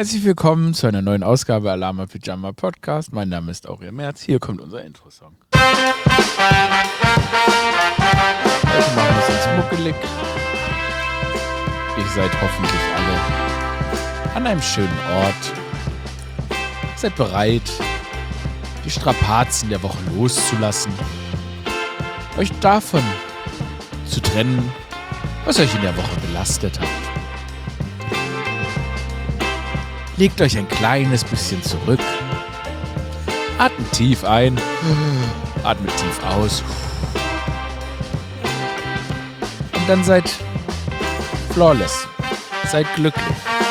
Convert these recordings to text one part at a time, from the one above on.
Herzlich willkommen zu einer neuen Ausgabe Alarma Pyjama Podcast. Mein Name ist Aurel Merz. Hier kommt unser Intro-Song. Heute machen wir es uns muckelig. Ihr seid hoffentlich alle an einem schönen Ort. Seid bereit, die Strapazen der Woche loszulassen. Euch davon zu trennen, was euch in der Woche belastet hat. Legt euch ein kleines bisschen zurück. Atmet tief ein. Atmet tief aus. Und dann seid flawless. Seid glücklich.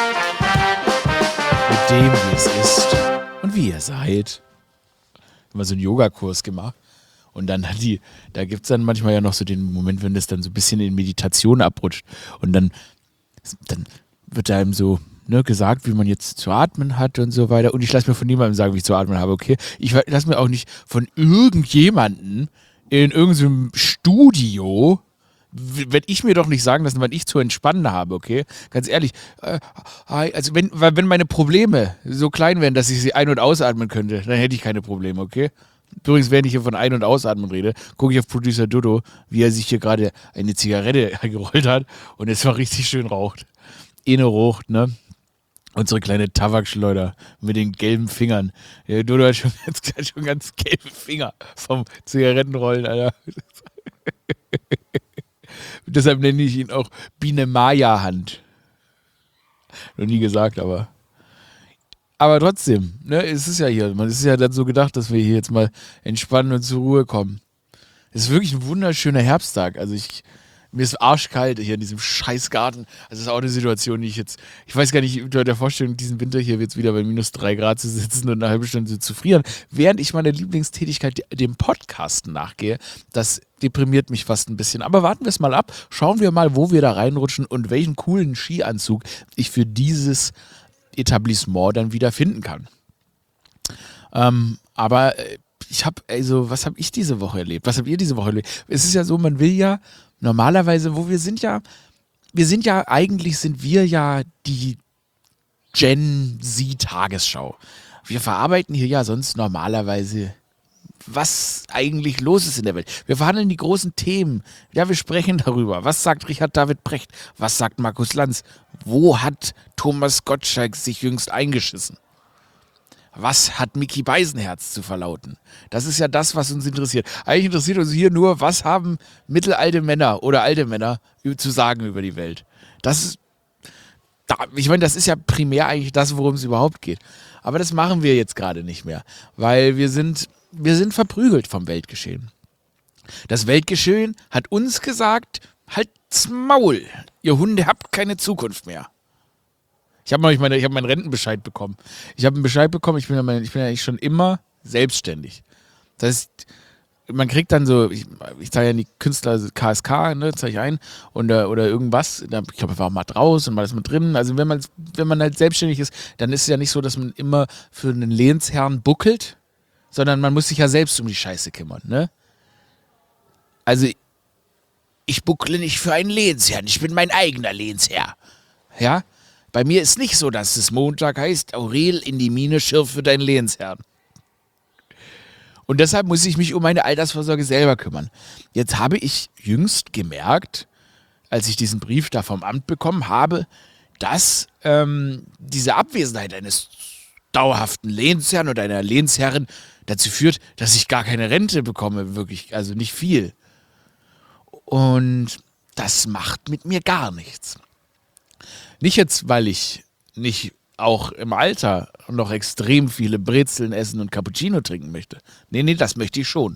Mit dem, wie es ist und wie ihr seid. Immer so einen Yogakurs gemacht. Und dann da gibt es dann manchmal ja noch so den Moment, wenn das dann so ein bisschen in Meditation abrutscht. Und dann wird einem so gesagt, wie man jetzt zu atmen hat und so weiter. Und ich lasse mir von niemandem sagen, wie ich zu atmen habe, okay? Ich lasse mir auch nicht von irgendjemandem in irgendeinem Studio, werde ich mir doch nicht sagen lassen, wann ich zu entspannen habe, okay? Ganz ehrlich. Also wenn meine Probleme so klein wären, dass ich sie ein- und ausatmen könnte, dann hätte ich keine Probleme, okay? Übrigens, während ich hier von Ein- und Ausatmen rede, gucke ich auf Producer Dodo, wie er sich hier gerade eine Zigarette gerollt hat und es war richtig schön raucht. Raucht, ne? Unsere kleine Tabakschleuder mit den gelben Fingern. Ja, Dodo hat schon ganz gelbe Finger vom Zigarettenrollen, Alter. Deshalb nenne ich ihn auch Biene Maya Hand. Noch nie gesagt, aber trotzdem, ne, es ist ja hier, man ist ja dann so gedacht, dass wir hier jetzt mal entspannen und zur Ruhe kommen. Es ist wirklich ein wunderschöner Herbsttag. Also mir ist arschkalt hier in diesem Scheißgarten. Also das ist auch eine Situation, die ich weiß gar nicht, unter der Vorstellung, diesen Winter hier jetzt wieder bei minus 3 Grad zu sitzen und eine halbe Stunde zu frieren, während ich meiner Lieblingstätigkeit, dem Podcasten, nachgehe. Das deprimiert mich fast ein bisschen. Aber warten wir es mal ab. Schauen wir mal, wo wir da reinrutschen und welchen coolen Skianzug ich für dieses Etablissement dann wieder finden kann. Aber was habe ich diese Woche erlebt? Was habt ihr diese Woche erlebt? Es ist ja so, man will ja normalerweise, eigentlich sind wir ja die Gen Z-Tagesschau. Wir verarbeiten hier ja sonst normalerweise, was eigentlich los ist in der Welt. Wir verhandeln die großen Themen. Ja, wir sprechen darüber. Was sagt Richard David Precht? Was sagt Markus Lanz? Wo hat Thomas Gottschalk sich jüngst eingeschissen? Was hat Micky Beisenherz zu verlauten? Das ist ja das, was uns interessiert. Eigentlich interessiert uns hier nur, was haben mittelalte Männer oder alte Männer zu sagen über die Welt. Ich meine, das ist ja primär eigentlich das, worum es überhaupt geht. Aber das machen wir jetzt gerade nicht mehr, weil wir sind verprügelt vom Weltgeschehen. Das Weltgeschehen hat uns gesagt, halt's Maul, ihr Hunde habt keine Zukunft mehr. Ich habe meinen Rentenbescheid bekommen. Ich habe einen Bescheid bekommen, ich bin ja eigentlich schon immer selbstständig. Das heißt, man kriegt dann so, ich zahle ja die Künstler KSK, ne, zahle ich ein oder irgendwas. Ich glaube, war mal draus und mal ist mit drin. Also wenn man halt selbstständig ist, dann ist es ja nicht so, dass man immer für einen Lehnsherrn buckelt, sondern man muss sich ja selbst um die Scheiße kümmern, ne? Also ich buckle nicht für einen Lehnsherrn, ich bin mein eigener Lehnsherr. Ja? Bei mir ist nicht so, dass es Montag heißt, Aurel in die Mine, schirf für deinen Lehnsherrn. Und deshalb muss ich mich um meine Altersvorsorge selber kümmern. Jetzt habe ich jüngst gemerkt, als ich diesen Brief da vom Amt bekommen habe, dass diese Abwesenheit eines dauerhaften Lehnsherrn oder einer Lehnsherrin dazu führt, dass ich gar keine Rente bekomme, wirklich, also nicht viel. Und das macht mit mir gar nichts. Nicht jetzt, weil ich nicht auch im Alter noch extrem viele Brezeln essen und Cappuccino trinken möchte. Nee, das möchte ich schon.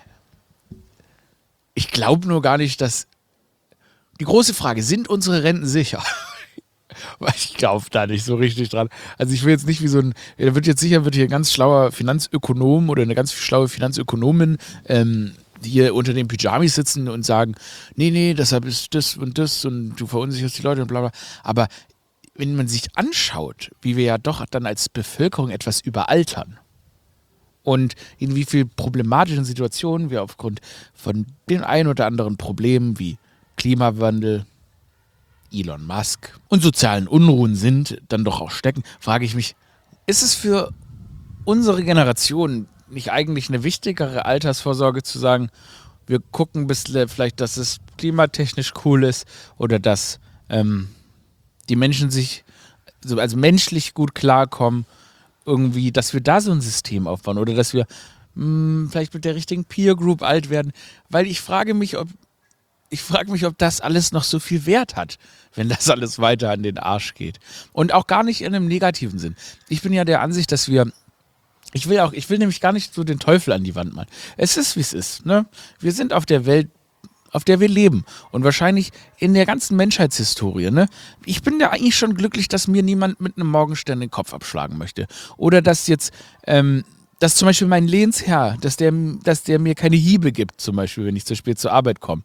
Ich glaube nur gar nicht, dass... Die große Frage, sind unsere Renten sicher? Ich glaube da nicht so richtig dran. Also ich will jetzt nicht wie so ein... wird hier ein ganz schlauer Finanzökonom oder eine ganz schlaue Finanzökonomin hier unter den Pyjamis sitzen und sagen, nee, deshalb ist das und du verunsicherst die Leute und bla bla. Aber wenn man sich anschaut, wie wir ja doch dann als Bevölkerung etwas überaltern und in wie viel problematischen Situationen wir aufgrund von den ein oder anderen Problemen wie Klimawandel, Elon Musk und sozialen Unruhen sind, dann doch auch stecken, frage ich mich, ist es für unsere Generation nicht eigentlich eine wichtigere Altersvorsorge zu sagen, wir gucken bis vielleicht, dass es klimatechnisch cool ist oder dass die Menschen sich so also menschlich gut klarkommen, irgendwie, dass wir da so ein System aufbauen oder dass wir vielleicht mit der richtigen Peer Group alt werden, weil ich frage mich, ob das alles noch so viel Wert hat, wenn das alles weiter an den Arsch geht. Und auch gar nicht in einem negativen Sinn. Ich bin ja der Ansicht, dass ich will nämlich gar nicht so den Teufel an die Wand malen. Es ist, wie es ist, ne? Wir sind auf der Welt, auf der wir leben. Und wahrscheinlich in der ganzen Menschheitshistorie, ne? Ich bin ja eigentlich schon glücklich, dass mir niemand mit einem Morgenstern den Kopf abschlagen möchte. Oder dass jetzt, dass zum Beispiel mein Lehnsherr, dass der mir keine Hiebe gibt, zum Beispiel, wenn ich zu spät zur Arbeit komme.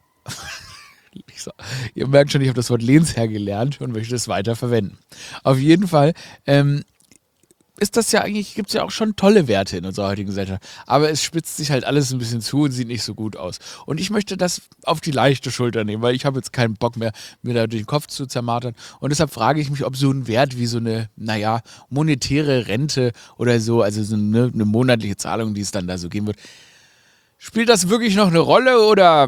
Ihr merkt schon, ich habe das Wort Lehnsherr gelernt und möchte es weiter verwenden. Auf jeden Fall ist das ja eigentlich, gibt es ja auch schon tolle Werte in unserer heutigen Gesellschaft. Aber es spitzt sich halt alles ein bisschen zu und sieht nicht so gut aus. Und ich möchte das auf die leichte Schulter nehmen, weil ich habe jetzt keinen Bock mehr, mir da durch den Kopf zu zermartern. Und deshalb frage ich mich, ob so ein Wert wie so eine, monetäre Rente oder so, also so eine monatliche Zahlung, die es dann da so geben wird, spielt das wirklich noch eine Rolle oder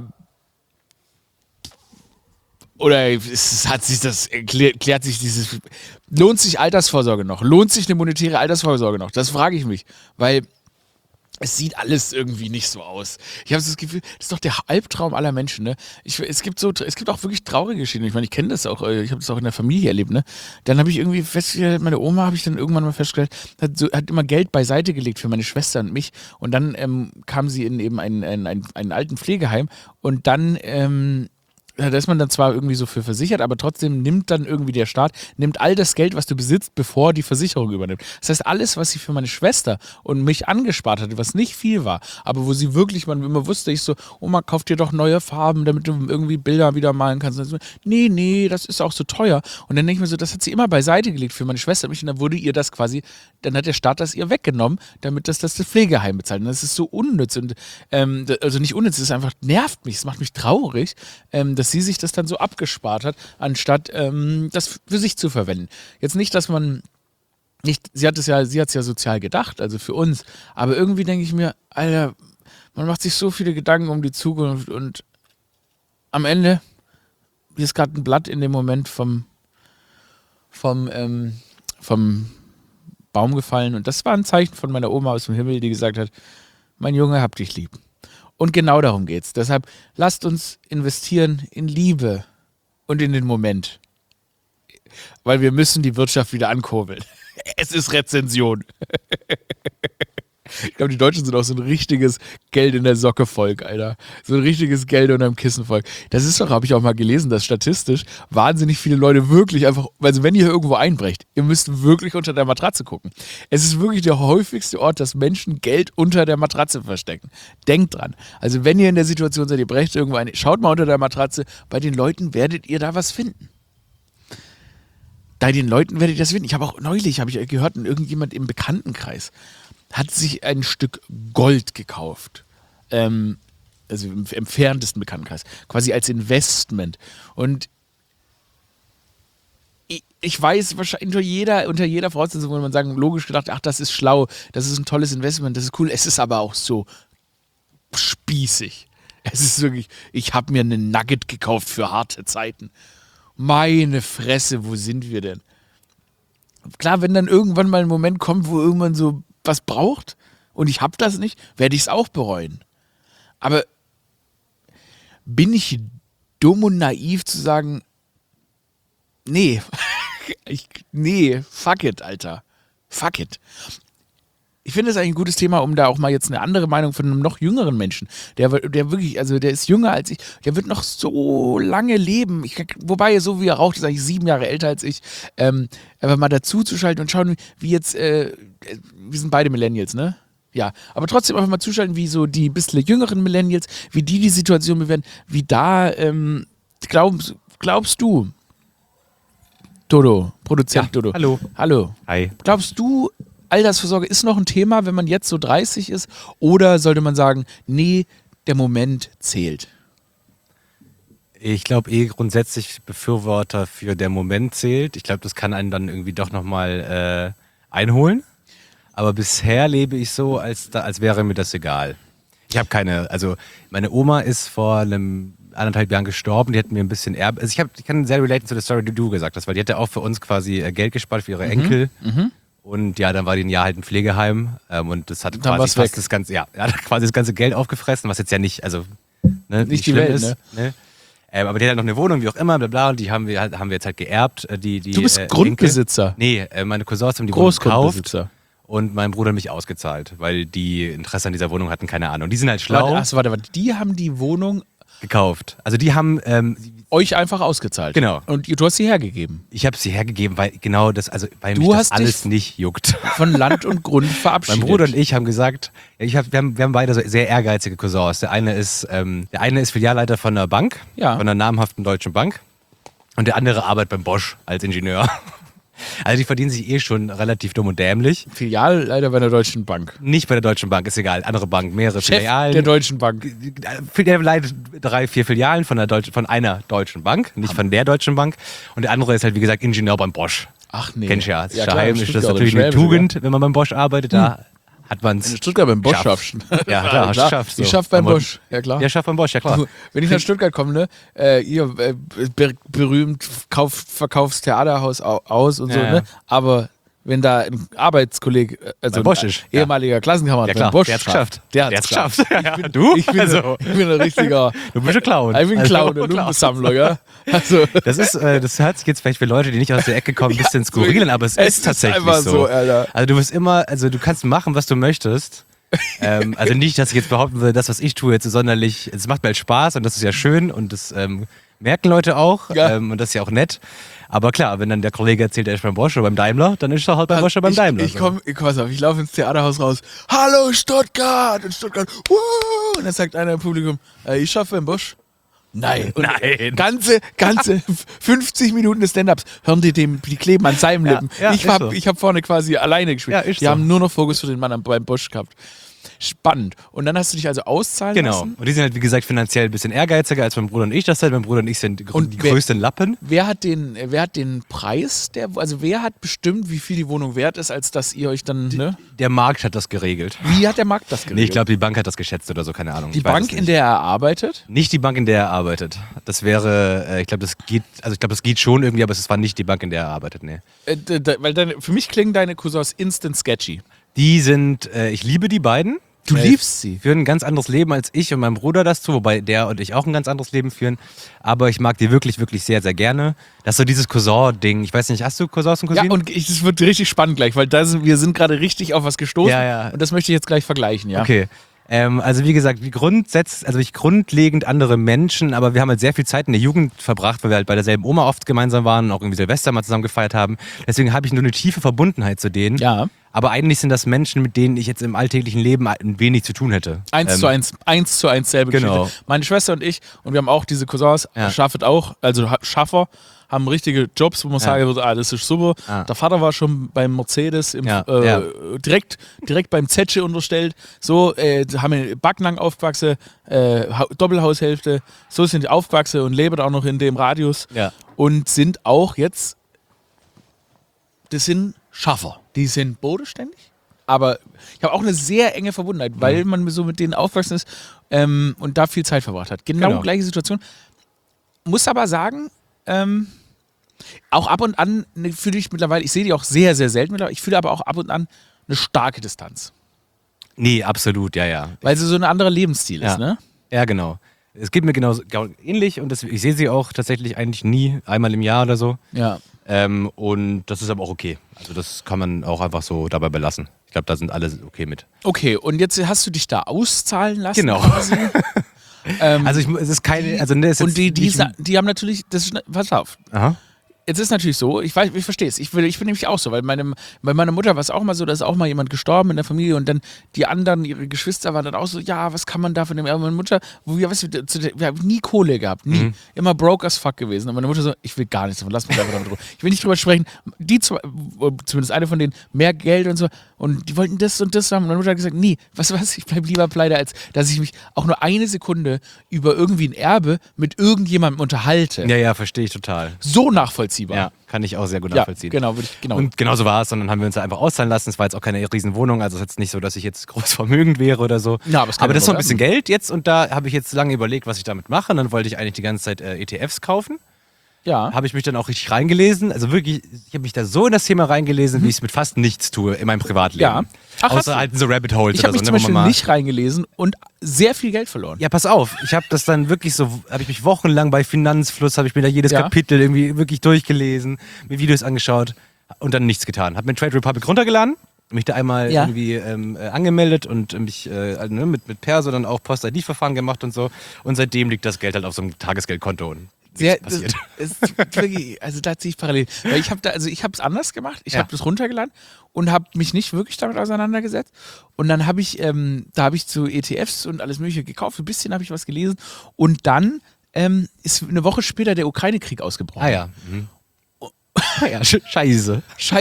klärt sich dieses, lohnt sich Altersvorsorge noch? Lohnt sich eine monetäre Altersvorsorge noch? Das frage ich mich, weil es sieht alles irgendwie nicht so aus. Ich habe das Gefühl, das ist doch der Albtraum aller Menschen, ne? Es gibt auch wirklich traurige Geschichten. Ich meine, ich kenne das auch, ich habe das auch in der Familie erlebt, ne? Dann habe ich irgendwie festgestellt, meine Oma habe ich dann irgendwann mal festgestellt, hat immer Geld beiseite gelegt für meine Schwester und mich. Und dann kam sie in eben einen alten Pflegeheim und dann da ist man dann zwar irgendwie so für versichert, aber trotzdem nimmt dann irgendwie der Staat, nimmt all das Geld, was du besitzt, bevor die Versicherung übernimmt. Das heißt, alles, was sie für meine Schwester und mich angespart hatte, was nicht viel war, aber wo sie wirklich, man immer wusste, ich so, Oma, kauf dir doch neue Farben, damit du irgendwie Bilder wieder malen kannst. Und so, nee, das ist auch so teuer. Und dann denke ich mir so, das hat sie immer beiseite gelegt für meine Schwester und mich und dann wurde ihr das quasi, dann hat der Staat das ihr weggenommen, damit das Pflegeheim bezahlt. Und das ist so unnütz und also nicht unnütz, es einfach nervt mich, es macht mich traurig, dass sie sich das dann so abgespart hat, anstatt das für sich zu verwenden. Jetzt nicht, dass man nicht, sie hat es ja sozial gedacht, also für uns, aber irgendwie denke ich mir, Alter, man macht sich so viele Gedanken um die Zukunft und am Ende, hier ist gerade ein Blatt in dem Moment vom Baum gefallen und das war ein Zeichen von meiner Oma aus dem Himmel, die gesagt hat, mein Junge, hab dich lieb. Und genau darum geht's. Deshalb lasst uns investieren in Liebe und in den Moment. Weil wir müssen die Wirtschaft wieder ankurbeln. Es ist Rezension. Ich glaube, die Deutschen sind auch so ein richtiges Geld in der Socke Volk, Alter. So ein richtiges Geld unterm Kissen Volk. Das ist doch, habe ich auch mal gelesen, dass statistisch wahnsinnig viele Leute wirklich einfach, also wenn ihr irgendwo einbrecht, ihr müsst wirklich unter der Matratze gucken. Es ist wirklich der häufigste Ort, dass Menschen Geld unter der Matratze verstecken. Denkt dran. Also wenn ihr in der Situation seid, ihr brecht irgendwo ein, schaut mal unter der Matratze, bei den Leuten werdet ihr da was finden. Bei den Leuten werdet ihr das finden. Ich habe auch neulich, gehört, irgendjemand im Bekanntenkreis hat sich ein Stück Gold gekauft. Also im entferntesten Bekanntenkreis. Quasi als Investment. Und ich weiß, wahrscheinlich unter jeder Voraussetzung würde man sagen, logisch gedacht, ach, das ist schlau, das ist ein tolles Investment, das ist cool. Es ist aber auch so spießig. Es ist wirklich, ich habe mir einen Nugget gekauft für harte Zeiten. Meine Fresse, wo sind wir denn? Klar, wenn dann irgendwann mal ein Moment kommt, wo irgendwann so was braucht und ich habe das nicht, werde ich es auch bereuen. Aber bin ich dumm und naiv zu sagen, nee, fuck it, Alter. Fuck it. Ich finde es eigentlich ein gutes Thema, um da auch mal jetzt eine andere Meinung von einem noch jüngeren Menschen, der wirklich, also der ist jünger als ich, der wird noch so lange leben. Wobei, so wie er raucht, ist eigentlich 7 Jahre älter als ich. Einfach mal dazu zu schalten und schauen, wie jetzt, wir sind beide Millennials, ne? Ja, aber trotzdem einfach mal zuschalten, wie so die bisschen jüngeren Millennials, wie die Situation bewerten, wie da, glaubst du, Dodo, Produzent Ja, Dodo. hallo. Hallo. Hi. Glaubst du, Altersvorsorge ist noch ein Thema, wenn man jetzt so 30 ist? Oder sollte man sagen, nee, der Moment zählt? Ich glaube grundsätzlich Befürworter für der Moment zählt. Ich glaube, das kann einen dann irgendwie doch nochmal einholen. Aber bisher lebe ich so, als wäre mir das egal. Ich habe also meine Oma ist vor 1,5 Jahren gestorben, die hat mir ein bisschen Erbe. Also ich kann sehr relaten zu der Story, die du gesagt hast, weil die hat ja auch für uns quasi Geld gespart für ihre Enkel. Und ja, dann war die ein Jahr halt im Pflegeheim und das hat quasi fast das ganze, hat quasi das ganze Geld aufgefressen, was jetzt ja nicht, also nicht die Welt ist. Ne? Aber die hat halt noch eine Wohnung, wie auch immer, bla bla, und die haben wir jetzt halt geerbt. Du bist Grundbesitzer? Nee, meine Cousins haben die Wohnung gekauft. Und mein Bruder hat mich ausgezahlt, weil die Interesse an dieser Wohnung hatten, keine Ahnung. Die sind halt schlau. Warte, die haben die Wohnung gekauft. Also die haben euch einfach ausgezahlt. Genau. Und du hast sie hergegeben. Ich habe sie hergegeben, weil genau das, also weil mich das alles nicht juckt. Von Land und Grund verabschiedet. Mein Bruder und ich haben gesagt, wir haben beide so sehr ehrgeizige Cousins. Der eine ist Filialleiter von einer Bank, von einer namhaften deutschen Bank. Und der andere arbeitet beim Bosch als Ingenieur. Also die verdienen sich schon relativ dumm und dämlich. Filialleiter bei der Deutschen Bank. Nicht bei der Deutschen Bank, ist egal. Andere Bank, mehrere Chef Filialen. Der Deutschen Bank. Der leitet 3, 4 Filialen von einer Deutschen Bank, nicht von der Deutschen Bank. Und der andere ist halt, wie gesagt, Ingenieur beim Bosch. Ach nee. Kennst du ja. Daheim ist das natürlich eine Tugend, wenn man beim Bosch arbeitet. Da hat man es. In Stuttgart beim Bosch schaffst. Ja, klar, hast du geschafft. Ich schaff beim Bosch, ja klar. Ja, schafft beim Bosch, ja klar. Du, wenn ich nach Stuttgart komme, berühmt, verkaufst Theaterhaus aus und so, ne? Aber wenn da ein Arbeitskollege, also ein ehemaliger Klassenkamerad beim Bosch der hat's geschafft. Der hat's geschafft. Ich bin ein richtiger... Du bist ein Clown. Ich bin ein Clown, ein Lumpensammler, ja. Also. Das hört sich jetzt vielleicht für Leute, die nicht aus der Ecke kommen, ein bisschen skurril an, aber es ist tatsächlich einfach so. Alter. Also du wirst immer, du kannst machen, was du möchtest. Also nicht, dass ich jetzt behaupten will, das, was ich tue, jetzt sonderlich, es macht mir halt Spaß und das ist ja schön und das merken Leute auch und das ist ja auch nett. Aber klar, wenn dann der Kollege erzählt, er ist beim Bosch oder beim Daimler, dann ist er halt beim Bosch oder beim Daimler. Ich laufe ins Theaterhaus raus. Hallo Stuttgart! Und Stuttgart, wuh! Und dann sagt einer im Publikum, ich schaffe beim Bosch. Nein. Ganze 50 Minuten des Stand-Ups hören die kleben an seinen Lippen. Ja, ich hab vorne quasi alleine gespielt. Ja, die haben nur noch Fokus für den Mann beim Bosch gehabt. Spannend. Und dann hast du dich also auszahlen lassen? Genau. Und die sind halt, wie gesagt, finanziell ein bisschen ehrgeiziger als mein Bruder und ich das halt. Mein Bruder und ich sind die größten Lappen. Wer hat den Preis? Wer hat bestimmt, wie viel die Wohnung wert ist, als dass ihr euch dann... Der Markt hat das geregelt. Wie hat der Markt das geregelt? Nee, ich glaube, die Bank hat das geschätzt oder so, keine Ahnung. Die Bank, in der er arbeitet? Nicht die Bank, in der er arbeitet. Das wäre, ich glaube, das geht schon irgendwie, aber es war nicht die Bank, in der er arbeitet, nee. Weil für mich klingen deine Cousins instant sketchy. Die sind, ich liebe die beiden. Du liebst sie. Führen ein ganz anderes Leben als ich und mein Bruder das tun, wobei der und ich auch ein ganz anderes Leben führen. Aber ich mag die wirklich, wirklich sehr, sehr gerne. Das ist so dieses Cousin-Ding. Ich weiß nicht, hast du Cousins und Cousinen? Ja, und es wird richtig spannend gleich, weil wir sind gerade richtig auf was gestoßen. Ja. Und das möchte ich jetzt gleich vergleichen, ja. Okay. Also wie gesagt, ich grundlegend andere Menschen, aber wir haben halt sehr viel Zeit in der Jugend verbracht, weil wir halt bei derselben Oma oft gemeinsam waren und auch irgendwie Silvester mal zusammen gefeiert haben. Deswegen habe ich nur eine tiefe Verbundenheit zu denen. Ja. Aber eigentlich sind das Menschen, mit denen ich jetzt im alltäglichen Leben wenig zu tun hätte. 1:1 selbe genau. Geschichte. Meine Schwester und ich, und wir haben auch diese Cousins, Schaffer, haben richtige Jobs, wo man sagen würde, das ist super. Ja. Der Vater war schon beim Mercedes, direkt beim Zetsche unterstellt. So, haben in Backnang aufgewachsen, Doppelhaushälfte. So sind die aufgewachsen und leben auch noch in dem Radius. Ja. Und sind auch jetzt, das sind Schaffer. Die sind bodenständig. Aber ich habe auch eine sehr enge Verbundenheit, weil man so mit denen aufgewachsen ist und da viel Zeit verbracht hat. Genau gleiche Situation. Muss aber sagen, auch ab und an fühle ich mittlerweile, ich sehe die auch sehr, sehr selten mittlerweile, ich fühle aber auch ab und an eine starke Distanz. Nee, absolut, ja. Weil sie so ein anderer Lebensstil ist, ne? Ja, genau. Es geht mir genauso ähnlich und ich sehe sie auch tatsächlich eigentlich nie, einmal im Jahr oder so. Ja. Und das ist aber auch okay. Also das kann man auch einfach so dabei belassen. Ich glaube, da sind alle okay mit. Okay, und jetzt hast du dich da auszahlen lassen? Genau. Es ist keine... Und die haben natürlich... Pass auf. Aha. Jetzt ist natürlich so, ich verstehe es, ich bin nämlich auch so, weil bei meiner Mutter war es auch mal so, da ist auch mal jemand gestorben in der Familie und dann die anderen, ihre Geschwister waren dann auch so, ja, was kann man da von dem, aber meine Mutter, wir haben nie Kohle gehabt, nie, immer broke as fuck gewesen und meine Mutter so, ich will gar nichts davon, lass mich einfach damit drüber, ich will nicht drüber sprechen, die zwei, zumindest eine von denen, mehr Geld und so, und die wollten das und das haben. Und meine Mutter hat gesagt, nee, was, ich bleib lieber pleite, als dass ich mich auch nur eine Sekunde über irgendwie ein Erbe mit irgendjemandem unterhalte. Ja, verstehe ich total. So nachvollziehbar. Ja, kann ich auch sehr gut nachvollziehen. Genau. Und genauso war es, und dann haben wir uns da einfach auszahlen lassen. Es war jetzt auch keine riesen Wohnung, also es ist jetzt nicht so, dass ich jetzt groß vermögend wäre oder so. Ja, aber das ist so ein bisschen Geld jetzt, und da habe ich jetzt lange überlegt, was ich damit mache. Und dann wollte ich eigentlich die ganze Zeit ETFs kaufen. Ja. Habe ich mich dann auch richtig reingelesen. Also wirklich, ich habe mich da so in das Thema reingelesen, wie ich es mit fast nichts tue in meinem Privatleben. Ja. Ach, außer halt in so Rabbit Holes Ich oder habe so. mich zum Beispiel nicht reingelesen und sehr viel Geld verloren. Ja, pass auf. Ich habe das dann wirklich so, habe ich mich wochenlang bei Finanzfluss, habe ich mir da jedes Kapitel irgendwie wirklich durchgelesen, mir Videos angeschaut und dann nichts getan. Habe mir Trade Republic runtergeladen, mich da einmal irgendwie angemeldet und mich mit Perso dann auch Post-ID-Verfahren gemacht und so. Und seitdem liegt das Geld halt auf so einem Tagesgeldkonto und passiert. Wirklich, also da ziehe ich parallel. Weil ich habe es anders gemacht. Ich habe das runtergeladen und habe mich nicht wirklich damit auseinandergesetzt. Und dann habe ich, zu ETFs und alles Mögliche gekauft. Ein bisschen habe ich was gelesen. Und dann ist eine Woche später der Ukraine-Krieg ausgebrochen. Ah ja. Ja, Scheiße.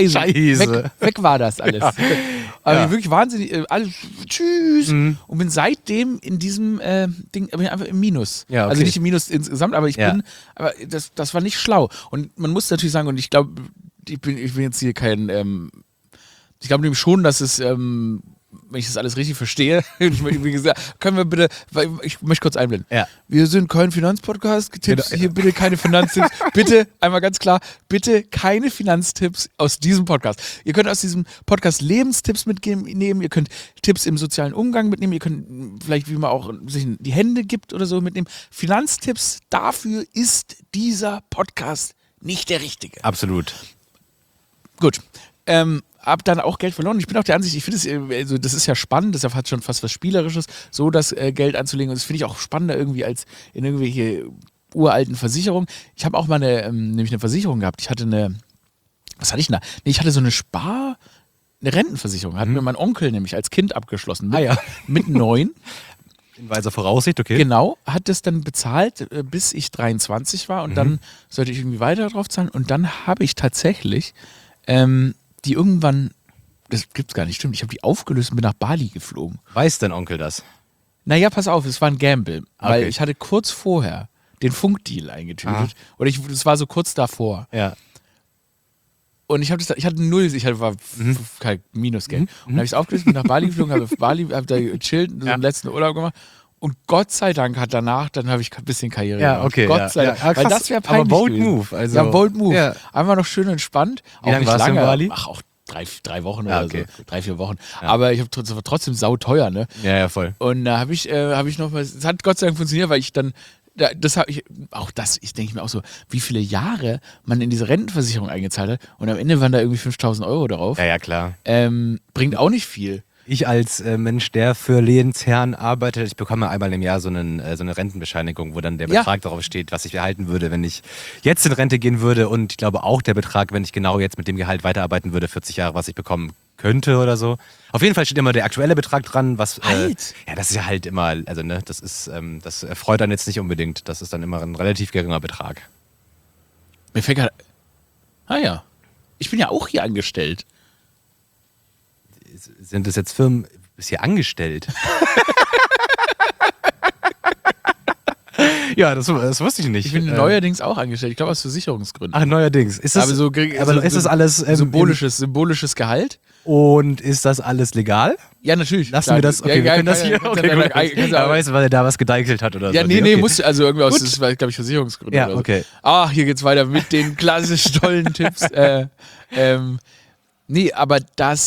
Weg war das alles. Aber wirklich wahnsinnig, alles, tschüss. Und bin seitdem in diesem Ding, bin einfach im Minus. Ja, okay. Also nicht im Minus insgesamt, aber aber das war nicht schlau. Und man muss natürlich sagen, und ich glaube, ich bin jetzt hier kein, ich glaube nämlich schon, dass es, wenn ich das alles richtig verstehe, wie gesagt, können wir bitte, weil ich möchte kurz einblenden. Ja. Wir sind kein Finanzpodcast, Tipps, hier bitte keine Finanztipps. Bitte, einmal ganz klar, bitte keine Finanztipps aus diesem Podcast. Ihr könnt aus diesem Podcast Lebenstipps mitnehmen, ihr könnt Tipps im sozialen Umgang mitnehmen, ihr könnt vielleicht, wie man auch sich die Hände gibt oder so mitnehmen. Finanztipps, dafür ist dieser Podcast nicht der richtige. Absolut. Gut. Hab dann auch Geld verloren. Ich bin auch der Ansicht, ich finde es, also das ist ja spannend, das hat schon fast was Spielerisches, so das Geld anzulegen. Und das finde ich auch spannender irgendwie als in irgendwelche uralten Versicherungen. Ich habe auch mal nämlich eine Versicherung gehabt. Ich hatte was hatte ich denn da? Nee, ich hatte so eine Rentenversicherung. Hat mir mein Onkel nämlich als Kind abgeschlossen. Mit 9. In weiser Voraussicht, okay. Genau, hat das dann bezahlt, bis ich 23 war. Und dann sollte ich irgendwie weiter drauf zahlen. Und dann habe ich tatsächlich die irgendwann, das gibt's gar nicht, stimmt, ich habe die aufgelöst und bin nach Bali geflogen. Weiß dein Onkel das? Naja, pass auf, es war ein Gamble, weil Okay. ich hatte kurz vorher den Funkdeal eingetütet. Oder das war so kurz davor. Ja. Und ich hatte null, war kein Minusgeld. Und dann habe ich es aufgelöst, bin nach Bali geflogen, habe da gechillt, so einen letzten Urlaub gemacht. Und Gott sei Dank hat danach, dann habe ich ein bisschen Karriere gemacht. Okay. Gott sei Dank. Ja, weil das wäre peinlich aber bold gewesen. Move. Also, Ja, bold Move. Ja. Einfach noch schön entspannt. Wie lange warst du in Bali? Ach, auch drei Wochen Ja, oder okay. so. 3-4 Wochen. Ja. Aber ich habe trotzdem sauteuer, ne? Ja, voll. Und da habe ich noch mal, es hat Gott sei Dank funktioniert, weil ich dann, ich denke mir auch so, wie viele Jahre man in diese Rentenversicherung eingezahlt hat und am Ende waren da irgendwie 5.000 Euro drauf. Ja, klar. Bringt auch nicht viel. Ich als Mensch, der für Lehensherren arbeitet, ich bekomme einmal im Jahr so eine Rentenbescheinigung, wo dann der Betrag darauf steht, was ich erhalten würde, wenn ich jetzt in Rente gehen würde. Und ich glaube auch der Betrag, wenn ich genau jetzt mit dem Gehalt weiterarbeiten würde, 40 Jahre, was ich bekommen könnte oder so. Auf jeden Fall steht immer der aktuelle Betrag dran, was ja, das ist ja halt immer, also ne, das ist, das erfreut dann jetzt nicht unbedingt. Das ist dann immer ein relativ geringer Betrag. Mir fällt gerade, ja, ich bin ja auch hier angestellt. Sind das jetzt Firmen, ist hier angestellt? Ja, das wusste ich nicht. Ich bin neuerdings auch angestellt. Ich glaube, aus Versicherungsgründen. Ach, neuerdings. Ist das, ist das alles symbolisches Gehalt? Und ist das alles legal? Ja, natürlich. Lassen wir das? Okay, wir können das hier. Okay, gut. Ja, weißt du, weil er da was gedeichselt hat oder so. Ja, nee, musste, also irgendwie aus, das war, glaube ich, Versicherungsgründe. Ja, oder so. okay. Hier geht's weiter mit den klassisch tollen Tipps. Nee, aber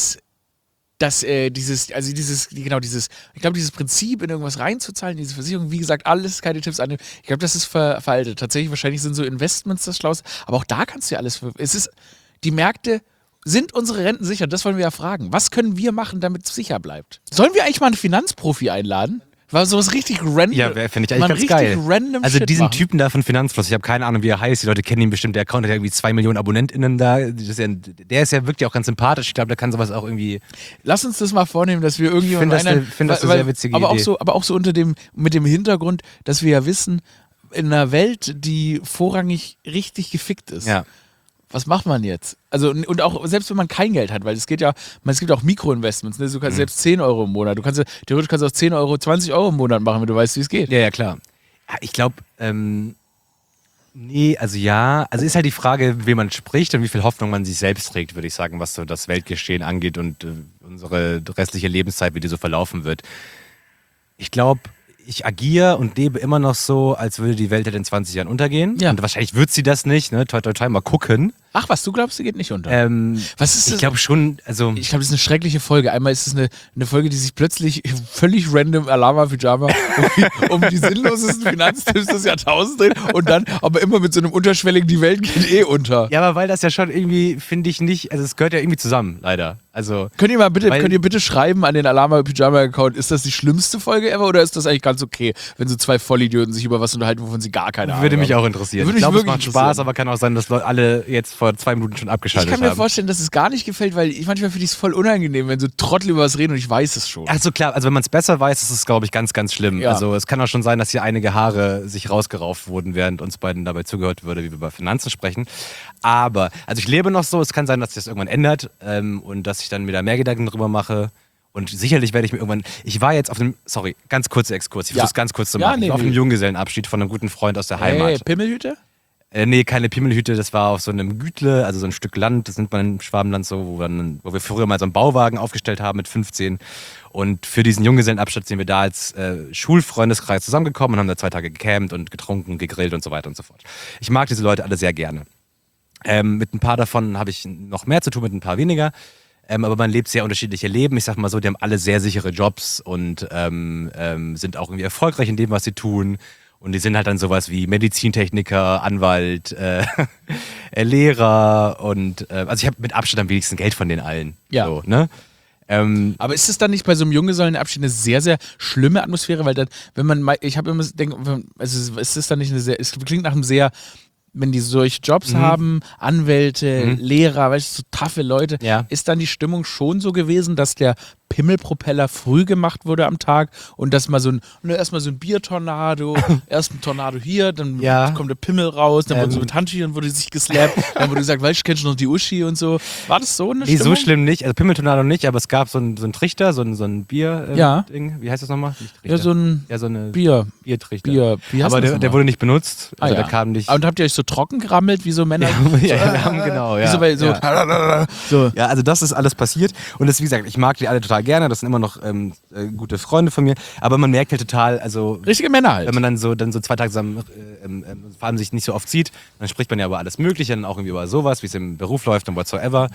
dieses Prinzip, in irgendwas reinzuzahlen, diese Versicherung, wie gesagt, alles keine Tipps annehmen. Ich glaube, das ist veraltet. Tatsächlich, wahrscheinlich sind so Investments das Schlauste, aber auch da kannst du ja alles, die Märkte, sind unsere Renten sicher? Das wollen wir ja fragen. Was können wir machen, damit es sicher bleibt? Sollen wir eigentlich mal einen Finanzprofi einladen? War sowas richtig random. Ja, finde ich eigentlich ganz geil. Random also Shit diesen machen. Typen da von Finanzfluss, ich habe keine Ahnung, wie er heißt. Die Leute kennen ihn bestimmt. Der Account hat ja irgendwie 2 Millionen AbonnentInnen da. Der ist ja wirklich auch ganz sympathisch. Ich glaube, der kann sowas auch irgendwie. Lass uns das mal vornehmen, dass wir irgendjemanden Ich finde das eine sehr witzige aber Idee. Aber auch so mit dem Hintergrund, dass wir ja wissen, in einer Welt, die vorrangig richtig gefickt ist. Ja. was macht man jetzt? Also, und auch selbst wenn man kein Geld hat, weil es gibt auch Mikroinvestments, ne? Du kannst selbst 10 Euro im Monat, theoretisch kannst du auch 10 Euro, 20 Euro im Monat machen, wenn du weißt, wie es geht. Ja, ja, klar. Ja, ich glaube, nee, also ist halt die Frage, wie man spricht und wie viel Hoffnung man sich selbst trägt, würde ich sagen, was so das Weltgeschehen angeht und unsere restliche Lebenszeit, wie die so verlaufen wird. Ich glaube, ich agiere und lebe immer noch so, als würde die Welt halt in 20 Jahren untergehen. Ja. Und wahrscheinlich wird sie das nicht, ne? Toi, toi, toi, mal gucken. Ach was, du glaubst, sie geht nicht unter? Was ist das? Ich glaube schon, also... Ich glaube, das ist eine schreckliche Folge. Einmal ist es eine Folge, die sich plötzlich völlig random Alama-Pyjama um die sinnlosesten Finanztipps des Jahrtausends dreht und dann aber immer mit so einem unterschwelligen, die Welt geht unter. Ja, aber weil das ja schon irgendwie, finde ich nicht, also es gehört ja irgendwie zusammen, leider. Also... Könnt ihr bitte schreiben an den Alama-Pyjama-Account, ist das die schlimmste Folge ever oder ist das eigentlich ganz okay, wenn so zwei Vollidioten sich über was unterhalten, wovon sie gar keine Ahnung haben? Würde mich auch interessieren. Ich glaube, es macht Spaß, aber kann auch sein, dass Leute alle jetzt vor 2 Minuten schon abgeschaltet haben. Ich kann mir vorstellen, dass es gar nicht gefällt, weil manchmal finde ich es voll unangenehm, wenn so Trottel über was reden und ich weiß es schon. Ach so, klar. Also wenn man es besser weiß, ist es, glaube ich, ganz, ganz schlimm. Ja. Also es kann auch schon sein, dass hier einige Haare sich rausgerauft wurden, während uns beiden dabei zugehört wurde, wie wir über Finanzen sprechen. Aber, also ich lebe noch so, es kann sein, dass sich das irgendwann ändert und dass ich dann mir da mehr Gedanken drüber mache. Und sicherlich werde ich mir irgendwann... Ich war jetzt auf einem... Sorry, ganz kurzer Exkurs. Ich versuche es ganz kurz zu machen. Ich war auf einem Junggesellenabschied von einem guten Freund aus der Heimat. Hey, Pimmelhüte? Nee, keine Pimmelhüte, das war auf so einem Gütle, also so ein Stück Land, das nennt man im Schwabenland so, wo wir früher mal so einen Bauwagen aufgestellt haben mit 15. Und für diesen Junggesellenabschied sind wir da als Schulfreundeskreis zusammengekommen und haben da 2 Tage gecampt und getrunken, gegrillt und so weiter und so fort. Ich mag diese Leute alle sehr gerne. Mit ein paar davon habe ich noch mehr zu tun, mit ein paar weniger. Aber man lebt sehr unterschiedliche Leben. Ich sag mal so, die haben alle sehr sichere Jobs und sind auch irgendwie erfolgreich in dem, was sie tun. Und die sind halt dann sowas wie Medizintechniker, Anwalt, Lehrer und also ich habe mit Abstand am wenigsten Geld von den allen. Ja. So, ne? Aber ist es dann nicht bei so einem Junggesellenabschied eine sehr, sehr schlimme Atmosphäre? Weil dann, wenn man, ich habe immer also ist es dann nicht es klingt nach einem sehr, wenn die solche Jobs haben, Anwälte, Lehrer, weißt du, so taffe Leute, ist dann die Stimmung schon so gewesen, dass der Pimmelpropeller früh gemacht wurde am Tag und dass mal erstmal so ein Biertornado, erst ein Tornado hier, dann kommt der Pimmel raus, dann wurde so mit Handtüchern wurde sich geslappt, dann wurde gesagt, weißt du, kennst du noch die Uschi und so. War das so eine Stimmung? Nee, so schlimm nicht, also Pimmeltornado nicht, aber es gab so einen Trichter, so ein Bier-Ding, wie heißt das nochmal? Ja, so eine Biertrichter. Aber der wurde nicht benutzt, also der kam nicht. Und habt ihr euch so trocken gerammelt, wie so Männer? Genau, ja. So. Ja, also das ist alles passiert und das, wie gesagt, ich mag die alle total gerne, das sind immer noch gute Freunde von mir, aber man merkt halt total, also... Richtige Männer halt. Wenn man dann so 2 Tage zusammen vor allem sich nicht so oft sieht, dann spricht man ja über alles Mögliche, dann auch irgendwie über sowas, wie es im Beruf läuft und whatsoever.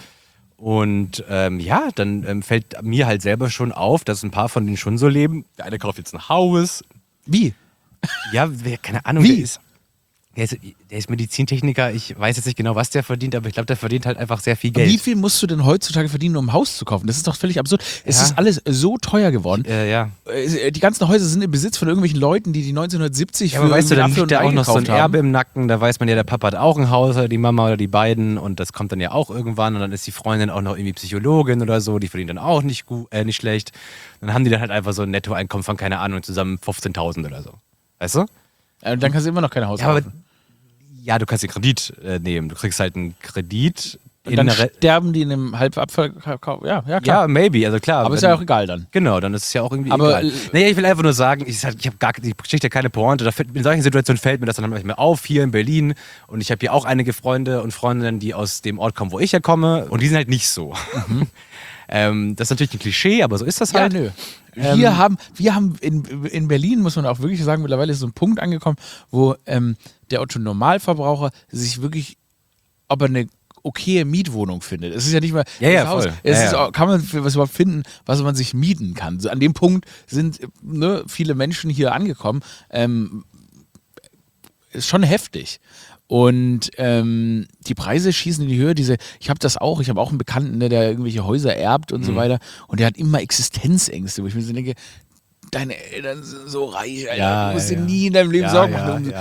Und dann fällt mir halt selber schon auf, dass ein paar von denen schon so leben. Der eine kauft jetzt ein Haus. Wie? Ja, keine Ahnung. Wie? Der ist Medizintechniker, ich weiß jetzt nicht genau, was der verdient, aber ich glaube, der verdient halt einfach sehr viel Geld. Wie viel musst du denn heutzutage verdienen, um ein Haus zu kaufen? Das ist doch völlig absurd. Es ist alles so teuer geworden. Die ganzen Häuser sind im Besitz von irgendwelchen Leuten, die 1970 aber weißt du, dann liegt da auch noch so ein haben. Erbe im Nacken, da weiß man ja, der Papa hat auch ein Haus, oder die Mama oder die beiden und das kommt dann ja auch irgendwann und dann ist die Freundin auch noch irgendwie Psychologin oder so, die verdient dann auch nicht nicht schlecht. Dann haben die dann halt einfach so ein Nettoeinkommen von, keine Ahnung, zusammen 15.000 oder so. Weißt du? Dann kannst du immer noch kein Haus kaufen. Ja, du kannst den Kredit nehmen. Du kriegst halt einen Kredit. Und dann sterben die in einem Halbabfallkauf. Ja, klar. Ja, maybe, also klar. Aber ist ja auch egal dann. Genau, dann ist es ja auch irgendwie egal. Naja, ich will einfach nur sagen, ich habe die Geschichte keine Pointe. In solchen Situationen fällt mir das dann manchmal auf, hier in Berlin. Und ich habe hier auch einige Freunde und Freundinnen, die aus dem Ort kommen, wo ich herkomme. Und die sind halt nicht so. Das ist natürlich ein Klischee, aber so ist das halt. Ja, nö. Wir haben in Berlin, muss man auch wirklich sagen, mittlerweile ist so ein Punkt angekommen, wo der Otto-Normalverbraucher sich wirklich, ob er eine okaye Mietwohnung findet. Es ist ja nicht mal das Haus. Kann man was überhaupt finden, was man sich mieten kann. So, an dem Punkt sind viele Menschen hier angekommen. Ist schon heftig. Und die Preise schießen in die Höhe. Ich habe auch einen Bekannten, der irgendwelche Häuser erbt und so weiter. Und der hat immer Existenzängste, wo ich mir so denke, deine Eltern sind so reich, Alter. Du musst dir nie in deinem Leben Sorgen machen.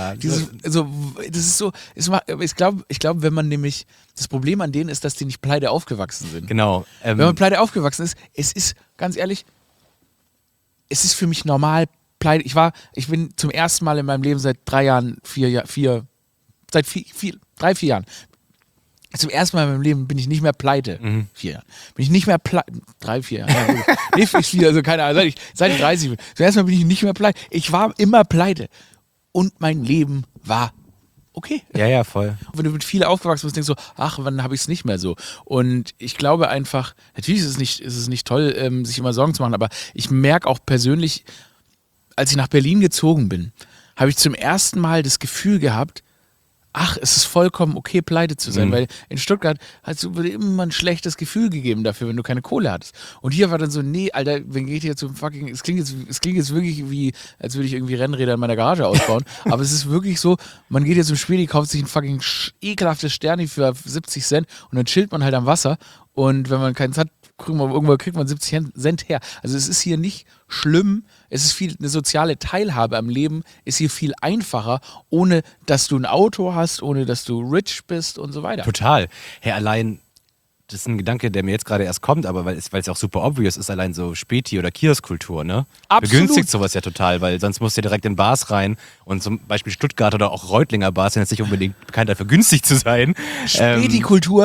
Ich glaube, wenn man nämlich, das Problem an denen ist, dass die nicht pleite aufgewachsen sind. Genau. Wenn man pleite aufgewachsen ist, es ist, ganz ehrlich, es ist für mich normal, pleite. Ich bin zum ersten Mal in meinem Leben seit 3 Jahren, 4 Jahren Zum ersten Mal in meinem Leben bin ich nicht mehr pleite. 4 Jahre. Bin ich nicht mehr pleite. 3, 4 Jahre. Ja, nee, 4, also keine Ahnung, seit ich 30 bin. Zum ersten Mal bin ich nicht mehr pleite. Ich war immer pleite. Und mein Leben war okay. Ja, voll. Wenn du mit viel aufgewachsen bist, denkst du, ach, wann habe ich es nicht mehr so? Und ich glaube einfach, natürlich ist es nicht toll, sich immer Sorgen zu machen, aber ich merke auch persönlich, als ich nach Berlin gezogen bin, habe ich zum ersten Mal das Gefühl gehabt, ach, es ist vollkommen okay, pleite zu sein, weil in Stuttgart hast du dir immer ein schlechtes Gefühl gegeben dafür, wenn du keine Kohle hattest. Und hier war dann so, nee, Alter, wenn geht hier zum fucking, es klingt jetzt wirklich wie, als würde ich irgendwie Rennräder in meiner Garage ausbauen, aber es ist wirklich so, man geht jetzt zum Spiel, kauft sich ein fucking ekelhaftes Sterni für 70 Cent und dann chillt man halt am Wasser und wenn man keins hat, irgendwo kriegt man 70 Cent her. Also es ist hier nicht schlimm, es ist viel, eine soziale Teilhabe am Leben ist hier viel einfacher, ohne dass du ein Auto hast, ohne dass du rich bist und so weiter. Total. Hey, allein, das ist ein Gedanke, der mir jetzt gerade erst kommt, aber weil es ja auch super obvious ist, allein so Späti- oder Kioskkultur, ne? Absolut. Begünstigt sowas ja total, weil sonst musst du direkt in Bars rein und zum Beispiel Stuttgart oder auch Reutlinger Bars sind jetzt nicht unbedingt bekannt dafür, günstig zu sein. Spätikultur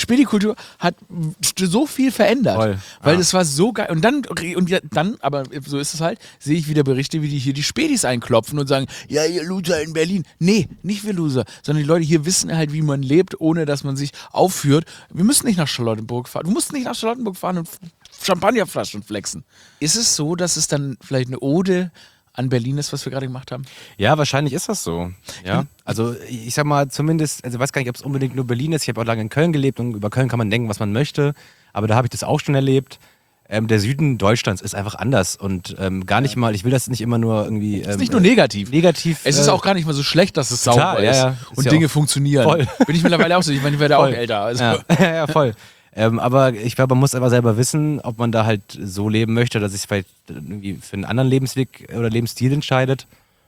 hat so viel verändert, Voll. weil das war so geil. Und dann, aber so ist es halt, sehe ich wieder Berichte, wie die hier die Spätis einklopfen und sagen, ja, ihr Loser in Berlin. Nee, nicht wir Loser, sondern die Leute hier wissen halt, wie man lebt, ohne dass man sich aufführt. Wir müssen nicht nach Charlottenburg fahren. Du musst nicht nach Charlottenburg fahren und Champagnerflaschen flexen. Ist es so, dass es dann vielleicht eine Ode an Berlin ist, was wir gerade gemacht haben? Ja, wahrscheinlich ist das so. Ja. Also ich sag mal zumindest, also ich weiß gar nicht, ob es unbedingt nur Berlin ist. Ich habe auch lange in Köln gelebt und über Köln kann man denken, was man möchte. Aber da habe ich das auch schon erlebt. Der Süden Deutschlands ist einfach anders und gar nicht mal, ich will das nicht immer nur irgendwie... Es ist nicht nur negativ. Es ist auch gar nicht mal so schlecht, dass es sauber ist und Dinge funktionieren. Voll. Bin ich mittlerweile auch so. Ich meine, ich werde auch älter. Also. Ja, voll. Aber ich glaube, man muss einfach selber wissen, ob man da halt so leben möchte, dass sich vielleicht irgendwie für einen anderen Lebensweg oder Lebensstil entscheidet.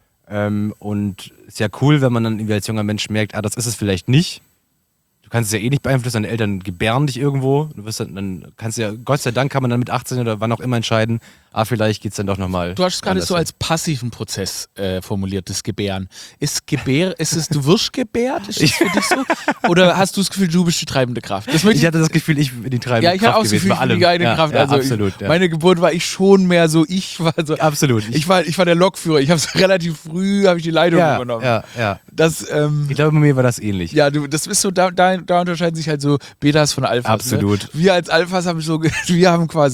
Und ist ja cool, wenn man dann irgendwie als junger Mensch merkt, das ist es vielleicht nicht. Du kannst es ja eh nicht beeinflussen, deine Eltern gebären dich irgendwo. Dann kannst du ja, Gott sei Dank kann man dann mit 18 oder wann auch immer entscheiden, vielleicht geht es dann doch nochmal. Du hast es gerade so als passiven Prozess formuliert, das Gebären. Ist es, du wirst gebärt? Ist das für dich so? Oder hast du das Gefühl, du bist die treibende Kraft? Ich hatte das Gefühl, ich bin die treibende Kraft. Ja, ich hatte auch das Gefühl, ich bin die treibende Kraft. Also absolut. Meine Geburt war ich schon mehr so, Absolut. Ich war der Lokführer. Ich habe es relativ früh, die Leitung übernommen. Ja. Das, ich glaube, bei mir war das ähnlich. Ja, das ist so, da unterscheiden sich halt so Betas von Alphas. Absolut. Ne? Wir als Alphas haben wir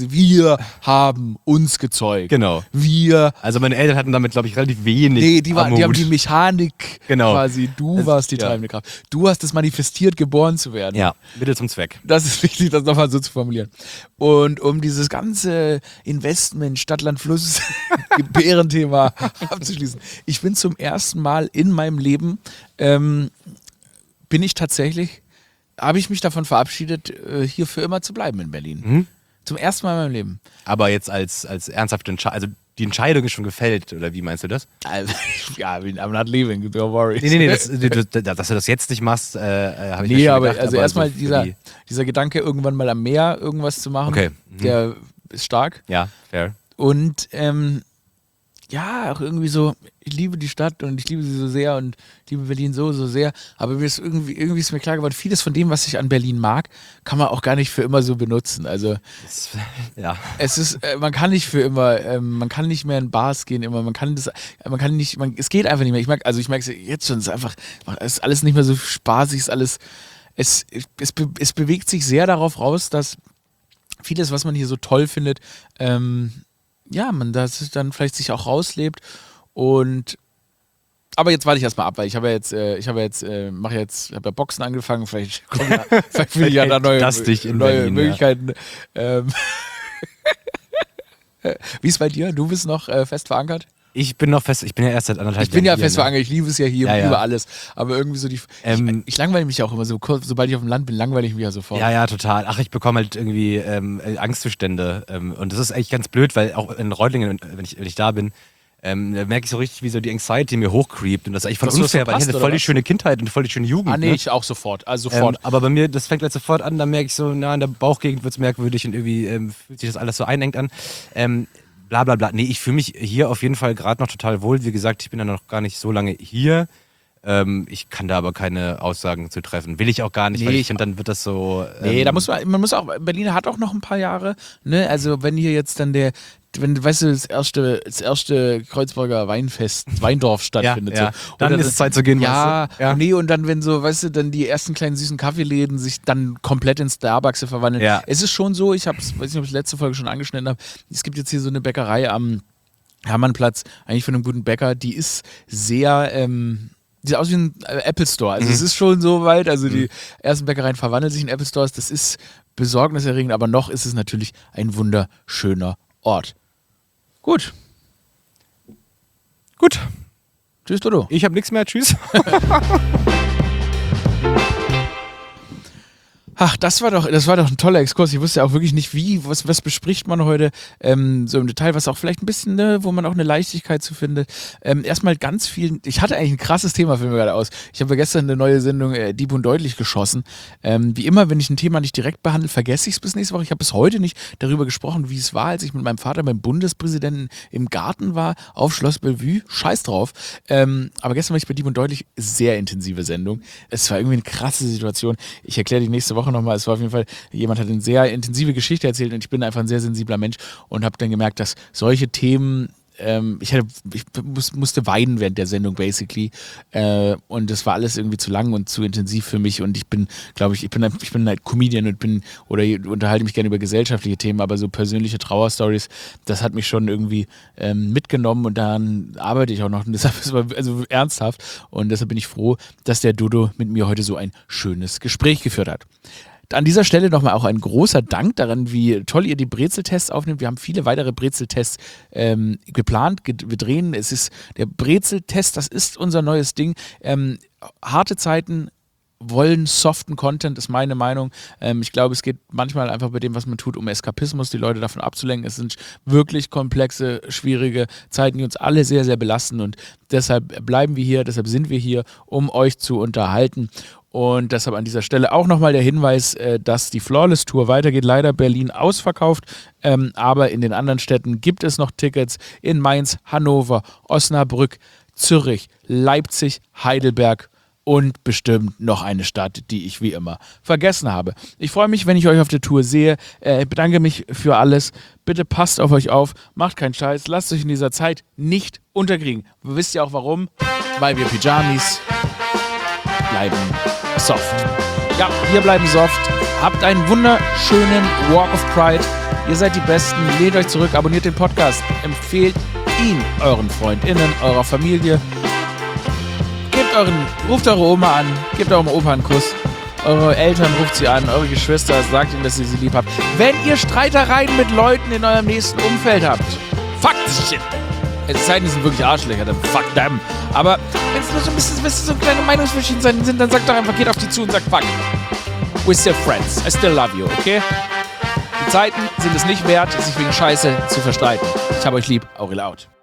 haben uns gezeugt. Genau. Also meine Eltern hatten damit, glaube ich, relativ wenig. Nee, die haben die Mechanik quasi. Du warst die treibende Kraft. Du hast es manifestiert, geboren zu werden. Ja, Mittel zum Zweck. Das ist wichtig, das nochmal so zu formulieren. Und um dieses ganze Investment, Stadt, Land, Fluss, Gebärenthema abzuschließen. Ich bin zum ersten Mal in meinem Leben, habe ich mich davon verabschiedet, hier für immer zu bleiben in Berlin. Zum ersten Mal in meinem Leben. Aber jetzt als ernsthafte Entscheidung, also die Entscheidung ist schon gefällt, oder wie meinst du das? Also, ja, I'm not leaving, don't worry. Nee, dass du das jetzt nicht machst, habe ich mir schon aber gedacht. also aber erstmal so dieser Gedanke, irgendwann mal am Meer irgendwas zu machen, okay. Der ist stark. Ja, fair. Und ja, auch irgendwie so, ich liebe die Stadt und ich liebe sie so sehr und ich liebe Berlin so sehr, aber mir ist irgendwie ist mir klar geworden, vieles von dem, was ich an Berlin mag, kann man auch gar nicht für immer so benutzen. Also es ist, man kann nicht für immer, man kann nicht mehr in Bars gehen immer, es geht einfach nicht mehr. Ich merke es jetzt schon, es ist alles nicht mehr so spaßig, es bewegt sich sehr darauf raus, dass vieles, was man hier so toll findet, man das dann vielleicht sich auch rauslebt aber jetzt warte ich erstmal ab, weil ich habe ja Boxen angefangen, vielleicht will ich ja da neue Berlin, Möglichkeiten. Wie ist bei dir? Du bist noch fest verankert? Ich bin noch fest, ich bin ja erst seit anderthalb Jahren. Ich bin ja fest verankert, ich liebe es ja hier über alles. Aber irgendwie so ich langweile mich auch immer so kurz, sobald ich auf dem Land bin, langweile ich mich ja sofort. Ja, total. Ach, ich bekomme halt irgendwie Angstzustände. Und das ist eigentlich ganz blöd, weil auch in Reutlingen, wenn ich da bin, da merke ich so richtig, wie so die Anxiety mir hochcreept. Und das ist eigentlich voll unfair, weil ich hatte voll die schöne Kindheit und voll die schöne Jugend. Nee, ich auch sofort. Also sofort. Aber bei mir, das fängt halt sofort an, da merke ich so, in der Bauchgegend wird es merkwürdig und irgendwie fühlt sich das alles so einengt an. Bla bla bla. Nee, ich fühle mich hier auf jeden Fall gerade noch total wohl. Wie gesagt, ich bin ja noch gar nicht so lange hier. Ich kann da aber keine Aussagen zu treffen. Will ich auch gar nicht, weil ich finde, dann wird das so. Nee, da muss man muss auch, Berlin hat auch noch ein paar Jahre, ne? Also wenn hier jetzt dann weißt du, das erste Kreuzberger Weindorf stattfindet. Ja. So. Dann ist es Zeit zu gehen, ja, weißt du? Ja. Nee, und dann, wenn so, weißt du, dann die ersten kleinen süßen Kaffeeläden sich dann komplett in Starbucks verwandeln. Ja. Es ist schon so, weiß nicht, ob ich es letzte Folge schon angeschnitten habe, es gibt jetzt hier so eine Bäckerei am Hermannplatz, eigentlich von einem guten Bäcker, die ist sehr, sieht aus wie ein Apple Store. Also es ist schon so weit, also die ersten Bäckereien verwandeln sich in Apple Stores, das ist besorgniserregend, aber noch ist es natürlich ein wunderschöner Ort. Gut. Tschüss, Dodo. Ich habe nichts mehr. Tschüss. Ach, das war doch ein toller Exkurs. Ich wusste ja auch wirklich nicht, was bespricht man heute so im Detail, was auch vielleicht ein bisschen, ne, wo man auch eine Leichtigkeit zu findet. Erstmal ganz viel, ich hatte eigentlich ein krasses Thema für mich gerade aus. Ich habe ja gestern eine neue Sendung Dieb und Deutlich geschossen. Wie immer, wenn ich ein Thema nicht direkt behandle, vergesse ich es bis nächste Woche. Ich habe bis heute nicht darüber gesprochen, wie es war, als ich mit meinem Vater beim Bundespräsidenten im Garten war, auf Schloss Bellevue. Scheiß drauf. Aber gestern war ich bei Dieb und Deutlich, sehr intensive Sendung. Es war irgendwie eine krasse Situation. Ich erkläre die nächste Woche nochmal. Es war auf jeden Fall, jemand hat eine sehr intensive Geschichte erzählt und ich bin einfach ein sehr sensibler Mensch und habe dann gemerkt, dass solche Themen, ich musste weinen während der Sendung basically und das war alles irgendwie zu lang und zu intensiv für mich und ich bin halt Comedian und unterhalte mich gerne über gesellschaftliche Themen, aber so persönliche Trauerstories, das hat mich schon irgendwie mitgenommen und daran arbeite ich auch noch und deshalb ist es also ernsthaft und deshalb bin ich froh, dass der Dodo mit mir heute so ein schönes Gespräch geführt hat. An dieser Stelle nochmal auch ein großer Dank daran, wie toll ihr die Brezeltests aufnimmt. Wir haben viele weitere Brezeltests geplant. Wir drehen, es ist der Brezeltest, das ist unser neues Ding. Harte Zeiten wollen soften Content, ist meine Meinung. Ich glaube, es geht manchmal einfach bei dem, was man tut, um Eskapismus, die Leute davon abzulenken. Es sind wirklich komplexe, schwierige Zeiten, die uns alle sehr, sehr belasten und deshalb bleiben wir hier, deshalb sind wir hier, um euch zu unterhalten. Und deshalb an dieser Stelle auch nochmal der Hinweis, dass die Flawless Tour weitergeht. Leider Berlin ausverkauft, aber in den anderen Städten gibt es noch Tickets. In Mainz, Hannover, Osnabrück, Zürich, Leipzig, Heidelberg und bestimmt noch eine Stadt, die ich wie immer vergessen habe. Ich freue mich, wenn ich euch auf der Tour sehe. Bedanke mich für alles. Bitte passt auf euch auf, macht keinen Scheiß, lasst euch in dieser Zeit nicht unterkriegen. Wisst ihr auch warum? Weil wir Pyjamis bleiben soft. Ja, wir bleiben soft. Habt einen wunderschönen Walk of Pride. Ihr seid die Besten. Lehnt euch zurück, abonniert den Podcast. Empfehlt ihn euren FreundInnen, eurer Familie. Ruft eure Oma an. Gebt eurem Opa einen Kuss. Eure Eltern ruft sie an. Eure Geschwister. Sagt ihnen, dass ihr sie lieb habt. Wenn ihr Streitereien mit Leuten in eurem nächsten Umfeld habt, fuck this shit. Es sei denn, die sind wirklich Arschlöcher, dann fuck them. Aber wenn es nur so ein bisschen, so kleine Meinungsverschiedenheiten sind, dann sagt doch einfach, geht auf die zu und sagt, fuck. We're still friends. I still love you, okay? Die Zeiten sind es nicht wert, sich wegen Scheiße zu verstreiten. Ich hab euch lieb. Aurel out.